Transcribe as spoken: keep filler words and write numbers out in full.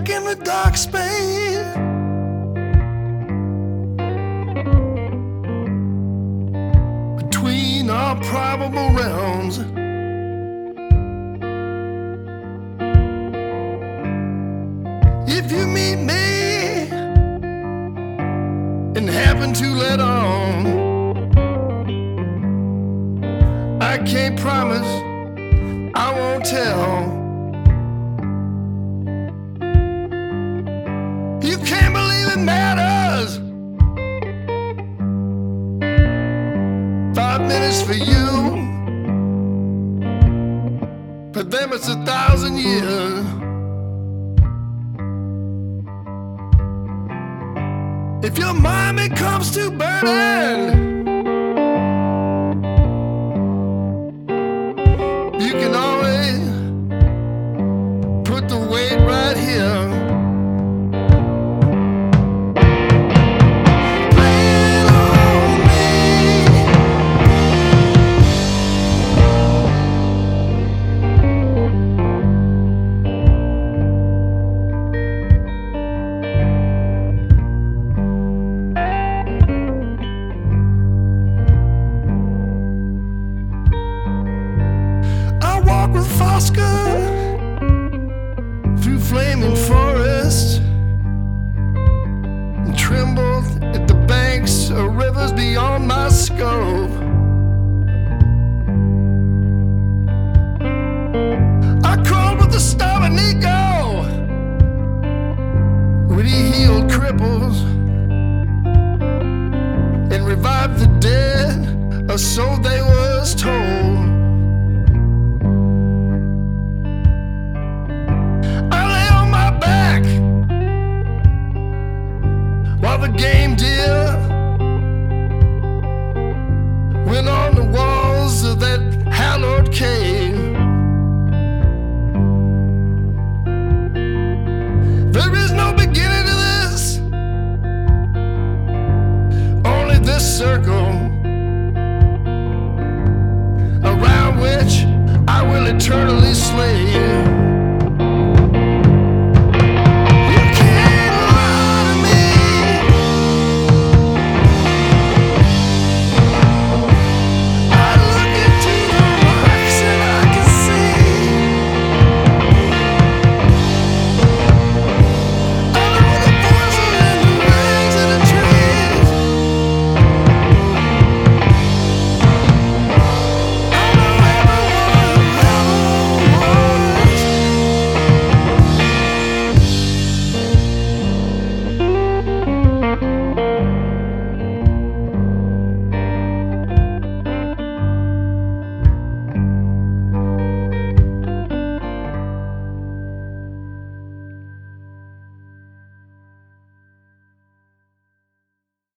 back in the dark space. Between our probable realms. If you meet me and happen to let on, I can't promise, I won't tell. You can't believe it matters. Five minutes for you, for them it's a thousand years. If your mind becomes too burning, you can always put the weight right here. With Fosca through flaming forests and trembled at the banks of rivers beyond my scope.